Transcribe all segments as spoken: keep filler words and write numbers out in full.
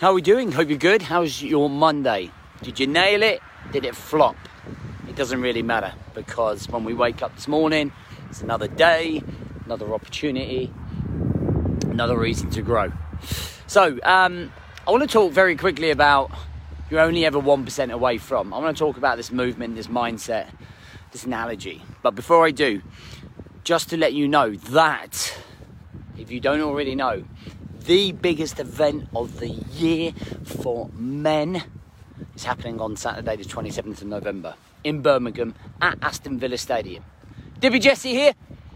How are we doing? Hope you're good. How's your Monday? Did you nail it? Did it flop? It doesn't really matter, because when we wake up this morning, it's another day, another opportunity, another reason to grow. So, um, I want to talk very quickly about you're only ever one percent away from. I want to talk about this movement, this mindset, this analogy. But before I do, just to let you know that, if you don't already know, the biggest event of the year for men is happening on Saturday the twenty-seventh of November in Birmingham at Aston Villa Stadium. Dibby Jesse here.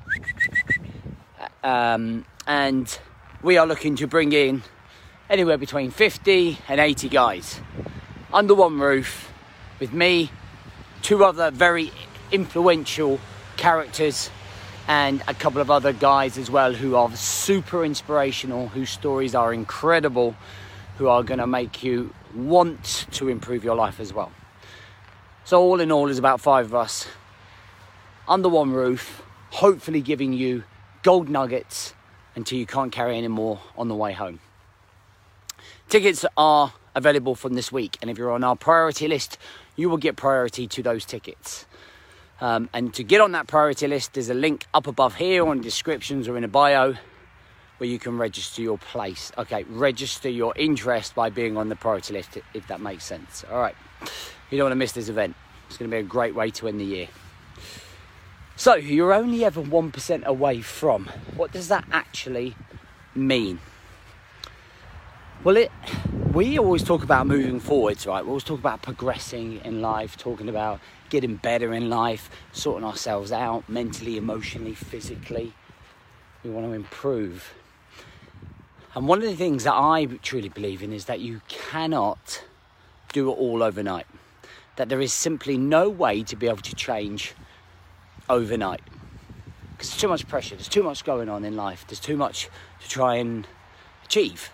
Um, and we are looking to bring in anywhere between fifty and eighty guys under one roof with me, two other very influential characters, and a couple of other guys as well who are super inspirational, whose stories are incredible, who are going to make you want to improve your life as well. So all in all, is about five of us under one roof, hopefully giving you gold nuggets until you can't carry any more on the way home. Tickets are available from this week, and if you're on our priority list, you will get priority to those tickets. Um, and to get on that priority list, there's a link up above here on descriptions or in a bio where you can register your place. Okay, register your interest by being on the priority list, if that makes sense. All right, you don't want to miss this event. It's going to be a great way to end the year. So, you're only ever one percent away from. What does that actually mean? Well, it we always talk about moving forwards, right? We always talk about progressing in life, talking about getting better in life, sorting ourselves out mentally, emotionally, physically. We want to improve. And one of the things that I truly believe in is that you cannot do it all overnight. That there is simply no way to be able to change overnight. Because there's too much pressure, there's too much going on in life, there's too much to try and achieve.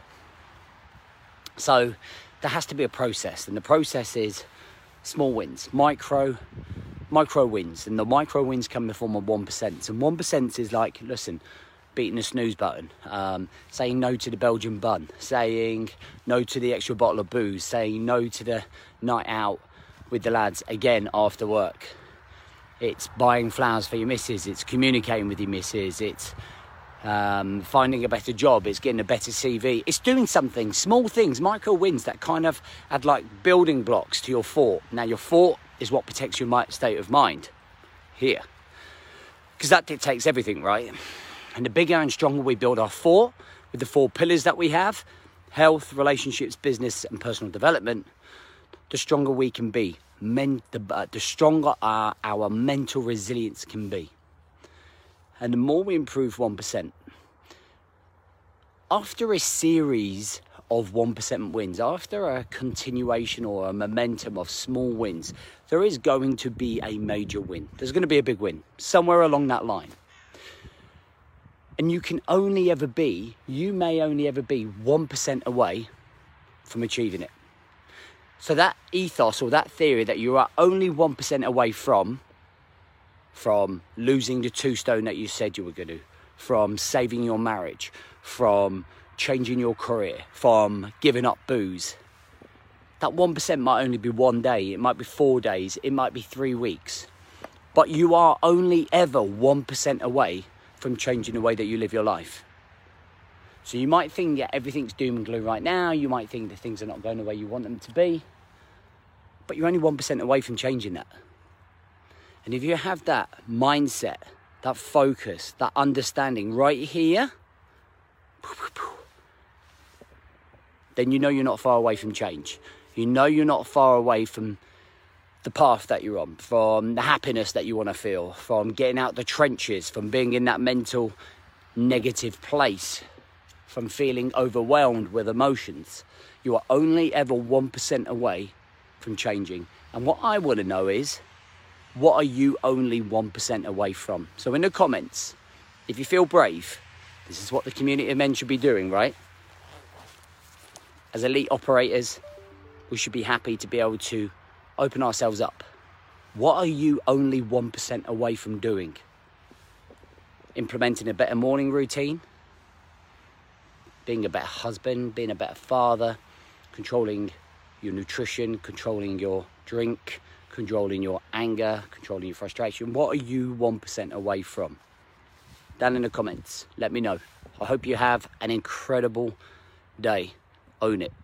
So there has to be a process, and the process is small wins, micro, micro wins, and the micro wins come in the form of one percent. And one percent is like, listen, beating the snooze button, um, saying no to the Belgian bun, saying no to the extra bottle of booze, saying no to the night out with the lads again after work. It's buying flowers for your missus, it's communicating with your missus, it's Um, finding a better job, it's getting a better C V, it's doing something, small things, micro wins that kind of add like building blocks to your fort. Now your fort is what protects your state of mind here, because that dictates everything, right? And the bigger and stronger we build our fort with the four pillars that we have, health, relationships, business and personal development, the stronger we can be. Men- the, uh, the stronger our, our mental resilience can be. And the more we improve one percent, after a series of one percent wins, after a continuation or a momentum of small wins, there is going to be a major win. There's going to be a big win somewhere along that line. And you can only ever be, you may only ever be one percent away from achieving it. So that ethos or that theory that you are only one percent away from, from losing the two stone that you said you were going to, from saving your marriage, from changing your career, from giving up booze. That one percent might only be one day, it might be four days, it might be three weeks. But you are only ever one percent away from changing the way that you live your life. So you might think that everything's doom and gloom right now, you might think that things are not going the way you want them to be, but you're only one percent away from changing that. And if you have that mindset, that focus, that understanding right here, then you know you're not far away from change. You know you're not far away from the path that you're on, from the happiness that you want to feel, from getting out the trenches, from being in that mental negative place, from feeling overwhelmed with emotions. You are only ever one percent away from changing. And what I want to know is, what are you only one percent away from? So in the comments, if you feel brave, this is what the community of men should be doing, right? As elite operators, we should be happy to be able to open ourselves up. What are you only one percent away from doing? Implementing a better morning routine, being a better husband, being a better father, controlling your nutrition, controlling your drink, controlling your anger, controlling your frustration? What are you one percent away from? Down in the comments, let me know. I hope you have an incredible day. Own it.